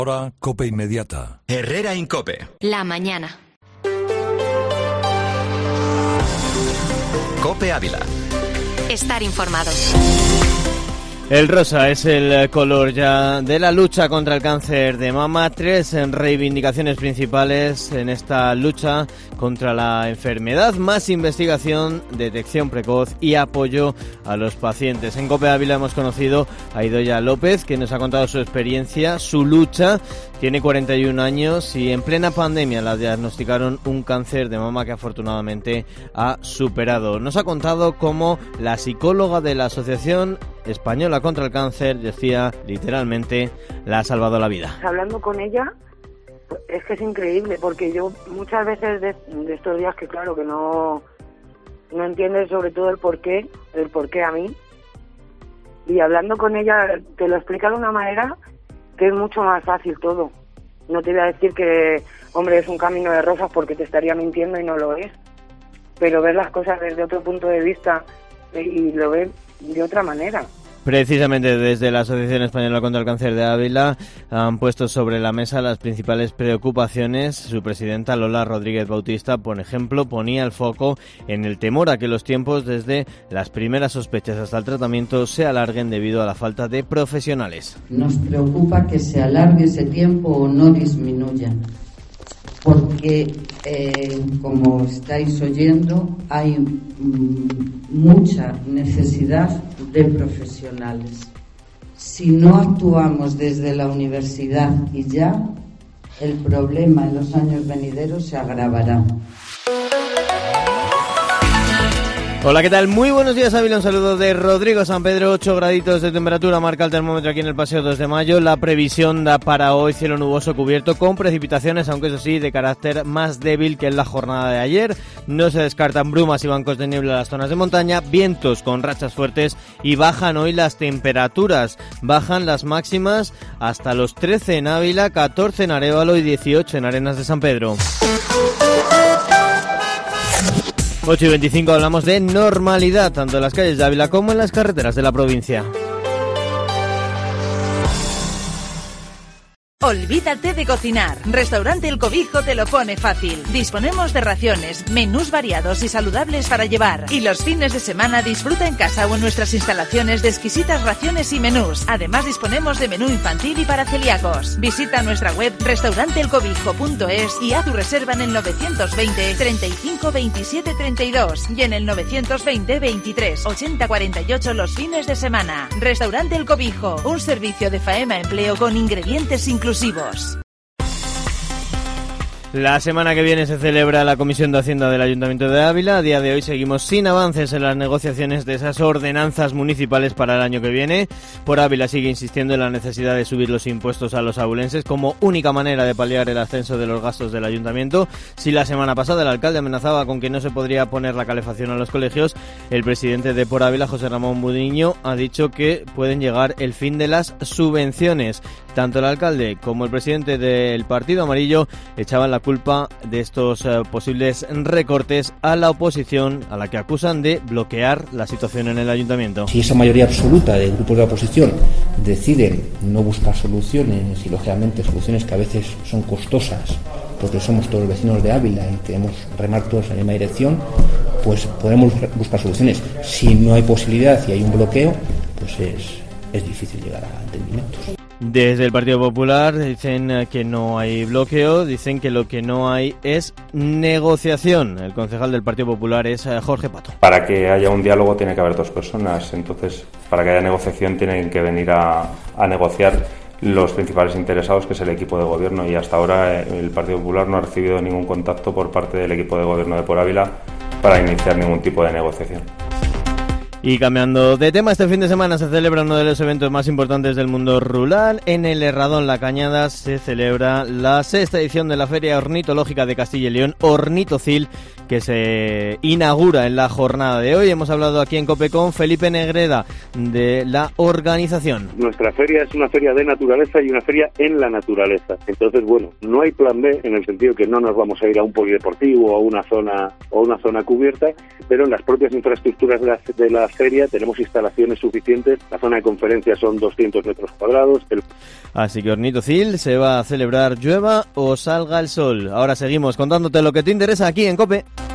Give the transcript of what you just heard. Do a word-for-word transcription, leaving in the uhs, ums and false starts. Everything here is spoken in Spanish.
Ahora, COPE Inmediata. Herrera Incope. La mañana. COPE Ávila. Estar informado. El rosa es el color ya de la lucha contra el cáncer de mama. Tres reivindicaciones principales en esta lucha contra la enfermedad: más investigación, detección precoz y apoyo a los pacientes. En COPE Ávila hemos conocido a Idoia López, que nos ha contado su experiencia, su lucha. Tiene cuarenta y un años y en plena pandemia la diagnosticaron un cáncer de mama que afortunadamente ha superado. Nos ha contado cómo la psicóloga de la Asociación Española contra el Cáncer decía literalmente: la ha salvado la vida. Hablando con ella, es que es increíble, porque yo muchas veces de, de estos días que claro que no no entiendes sobre todo el porqué, el porqué a mí, y hablando con ella te lo explica de una manera que es mucho más fácil todo. No te voy a decir que, hombre, es un camino de rosas porque te estaría mintiendo y no lo es, pero ver las cosas desde otro punto de vista y lo ves de otra manera. Precisamente desde la Asociación Española contra el Cáncer de Ávila han puesto sobre la mesa las principales preocupaciones. Su presidenta, Lola Rodríguez Bautista, por ejemplo, ponía el foco en el temor a que los tiempos desde las primeras sospechas hasta el tratamiento se alarguen debido a la falta de profesionales. Nos preocupa que se alargue ese tiempo o no disminuya, porque, eh, como estáis oyendo, hay mm, mucha necesidad de profesionales. Si no actuamos desde la universidad y ya, el problema en los años venideros se agravará. Hola, ¿qué tal? Muy buenos días, Ávila. Un saludo de Rodrigo San Pedro. ocho graditos de temperatura marca el termómetro aquí en el Paseo dos de Mayo. La previsión da para hoy cielo nuboso cubierto con precipitaciones, aunque eso sí, de carácter más débil que en la jornada de ayer. No se descartan brumas y bancos de niebla en las zonas de montaña, vientos con rachas fuertes y bajan hoy las temperaturas. Bajan las máximas hasta los trece en Ávila, catorce en Arévalo y dieciocho en Arenas de San Pedro. ocho y veinticinco hablamos de normalidad, tanto en las calles de Ávila como en las carreteras de la provincia. Olvídate de cocinar. Restaurante El Cobijo te lo pone fácil. Disponemos de raciones, menús variados y saludables para llevar. Y los fines de semana disfruta en casa o en nuestras instalaciones de exquisitas raciones y menús. Además disponemos de menú infantil y para celíacos. Visita nuestra web restaurante el cobijo punto es y haz tu reserva en el novecientos veinte, treinta y cinco, veintisiete, treinta y dos y en el novecientos veinte, veintitrés, ochenta, cuarenta y ocho los fines de semana. Restaurante El Cobijo, un servicio de faena empleo con ingredientes inclusivos. La semana que viene se celebra la Comisión de Hacienda del Ayuntamiento de Ávila. A día de hoy seguimos sin avances en las negociaciones de esas ordenanzas municipales para el año que viene. Por Ávila sigue insistiendo en la necesidad de subir los impuestos a los abulenses como única manera de paliar el ascenso de los gastos del ayuntamiento. Si la semana pasada el alcalde amenazaba con que no se podría poner la calefacción a los colegios, el presidente de Por Ávila, José Ramón Budiño, ha dicho que pueden llegar el fin de las subvenciones. Tanto el alcalde como el presidente del Partido Amarillo echaban la culpa de estos uh, posibles recortes a la oposición, a la que acusan de bloquear la situación en el ayuntamiento. Si esa mayoría absoluta de grupos de la oposición deciden no buscar soluciones, y lógicamente soluciones que a veces son costosas, porque somos todos vecinos de Ávila y queremos remar todos en la misma dirección, pues podemos buscar soluciones. Si no hay posibilidad y hay un bloqueo, pues es, es difícil llegar a entendimientos. Desde el Partido Popular dicen que no hay bloqueo, dicen que lo que no hay es negociación. El concejal del Partido Popular es Jorge Pato. Para que haya un diálogo tiene que haber dos personas, entonces para que haya negociación tienen que venir a, a negociar los principales interesados, que es el equipo de gobierno, y hasta ahora el Partido Popular no ha recibido ningún contacto por parte del equipo de gobierno de Por Ávila para iniciar ningún tipo de negociación. Y cambiando de tema, este fin de semana se celebra uno de los eventos más importantes del mundo rural. En el Herradón La Cañada se celebra la sexta edición de la Feria Ornitológica de Castilla y León, Ornitocil, que se inaugura en la jornada de hoy. Hemos hablado aquí en COPE con Felipe Negreda, de la organización. Nuestra feria es una feria de naturaleza y una feria en la naturaleza. Entonces, bueno, no hay plan B, en el sentido que no nos vamos a ir a un polideportivo o a una zona o a una zona cubierta, pero en las propias infraestructuras de la, de la feria, tenemos instalaciones suficientes, la zona de conferencias son doscientos metros cuadrados. El... Así que Ornitocil se va a celebrar llueva o salga el sol. Ahora seguimos contándote lo que te interesa aquí en COPE.